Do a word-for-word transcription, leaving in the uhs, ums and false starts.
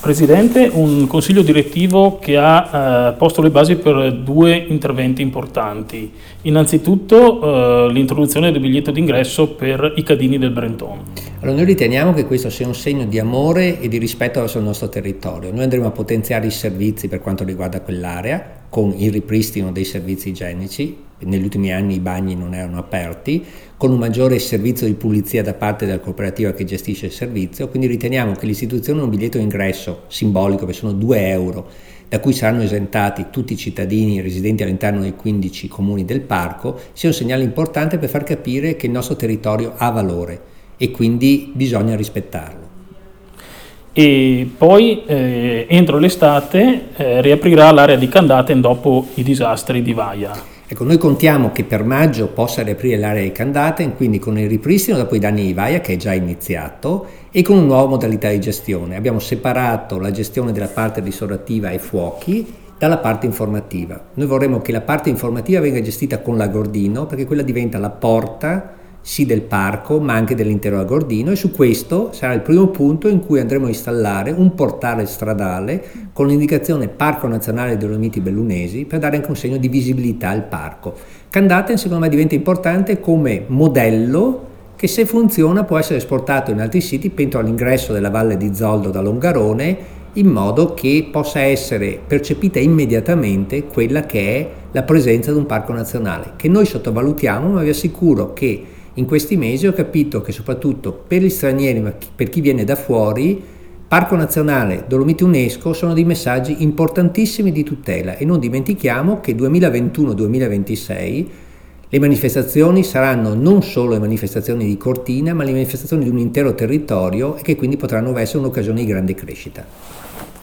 Presidente, un consiglio direttivo che ha eh, posto le basi per due interventi importanti. Innanzitutto eh, l'introduzione del biglietto d'ingresso per i cadini del Brentone. Allora, noi riteniamo che questo sia un segno di amore e di rispetto verso il nostro territorio. Noi andremo a potenziare i servizi per quanto riguarda quell'area, con il ripristino dei servizi igienici. Negli ultimi anni i bagni non erano aperti, con un maggiore servizio di pulizia da parte della cooperativa che gestisce il servizio, quindi riteniamo che l'istituzione di un biglietto d'ingresso simbolico, che sono due euro, da cui saranno esentati tutti i cittadini residenti all'interno dei quindici comuni del parco, sia un segnale importante per far capire che il nostro territorio ha valore e quindi bisogna rispettarlo. E poi eh, entro l'estate eh, riaprirà l'area di Candaten dopo i disastri di Vaia. Ecco, noi contiamo che per maggio possa riaprire l'area di Candaten, quindi con il ripristino dopo i danni di Vaia, che è già iniziato, e con una nuova modalità di gestione. Abbiamo separato la gestione della parte ristorativa ai fuochi dalla parte informativa. Noi vorremmo che la parte informativa venga gestita con l'Agordino, perché quella diventa la porta sì del parco ma anche dell'intero Agordino, e su questo sarà il primo punto in cui andremo a installare un portale stradale con l'indicazione Parco Nazionale Dolomiti Bellunesi, per dare anche un segno di visibilità al parco. Candaten secondo me diventa importante come modello che, se funziona, può essere esportato in altri siti. Penso all'ingresso della Valle di Zoldo da Longarone, in modo che possa essere percepita immediatamente quella che è la presenza di un parco nazionale, che noi sottovalutiamo, ma vi assicuro che in questi mesi ho capito che soprattutto per gli stranieri, ma per chi viene da fuori, Parco Nazionale Dolomiti UNESCO sono dei messaggi importantissimi di tutela. E non dimentichiamo che duemilaventuno duemilaventisei le manifestazioni saranno non solo le manifestazioni di Cortina, ma le manifestazioni di un intero territorio, e che quindi potranno essere un'occasione di grande crescita.